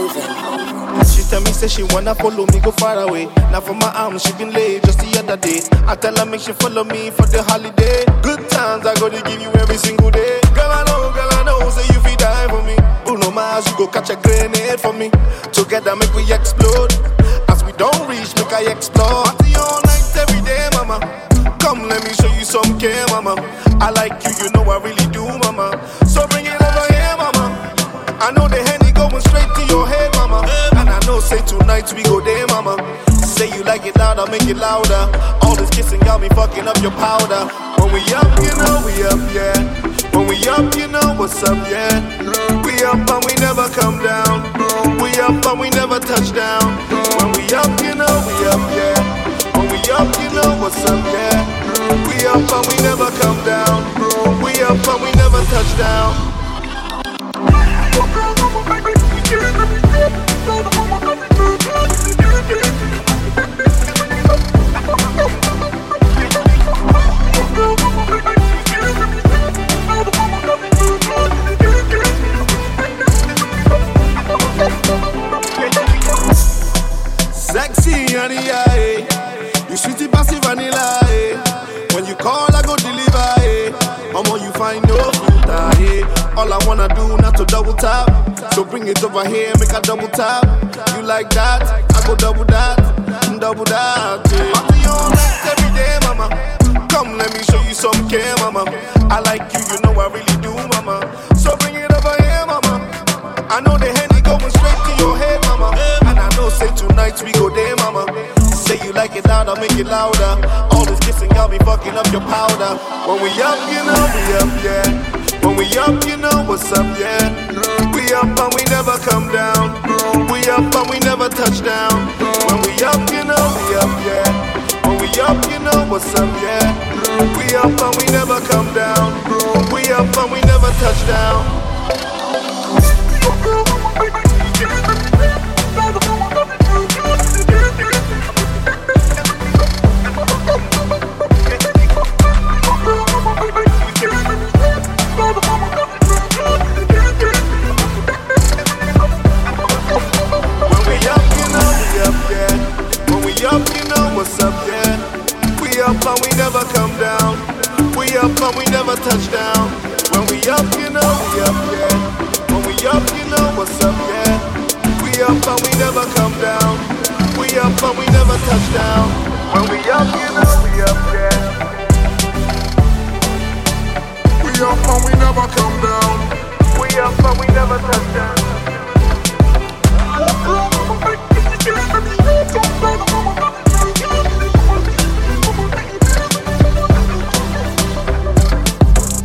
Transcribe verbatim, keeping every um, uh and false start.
moving. She tell me, say she wanna follow me, go far away. Now for my arms, she been late just the other day. I tell her, make she follow me for the holiday. Good times, I gotta give you every single day. Girl, I know, girl, I know, say you feel die for me. Bruno Mars, you go catch a grenade for me. Together, make we explode. As we don't reach, make I explore. Party all night, every day, mama. Come, let me show you some care, mama. I like you, you know I really do, mama. So bring it over here, mama. I know the Henny going straight to your head, mama. And I know, say tonight we go there, mama. Say you like it louder, make it louder. All this kissing got me fucking up your powder. When we up, you know we up, yeah. When we up, you know what's up, yeah. We up and we never come down. We up and we never touch down. When we up, you know we up, yeah. When we up, you know what's up, yeah. We up and we never come down. We up and we never touch down. Sexy honey, yeah. You sweetie passive vanilla, eh. When you call, I go deliver, eh. Omo, you find no filter, eh. All I wanna do not to double tap. So bring it over here, make a double tap. You like that? I go double that, double that, eh. Party all night, every day, mama. Come, let me show you some care, mama. I like you, you know I really do, mama. So bring it over here, mama. I know the Henny going straight to your head, mama. And I know, say tonight we go there, mama. Say you like it louder, make it louder. All this kissing got me fucking up your powder. When we up, you know we up, yeah. When we up, you know what's up, yeah. We up and we never come down. We up and we never touch down. When we up, you know we up, yeah. When we up, you know what's up, yeah. We up and we never come down. We up and we never touch down. What's up, yeah? We up and we never come down. We up and we never touch down. When we up, you know we up, yeah. When we up, you know what's up, yeah. We up and we never come down. We up and we never touch down. When we up, you know we up, yeah. We up and we never come down.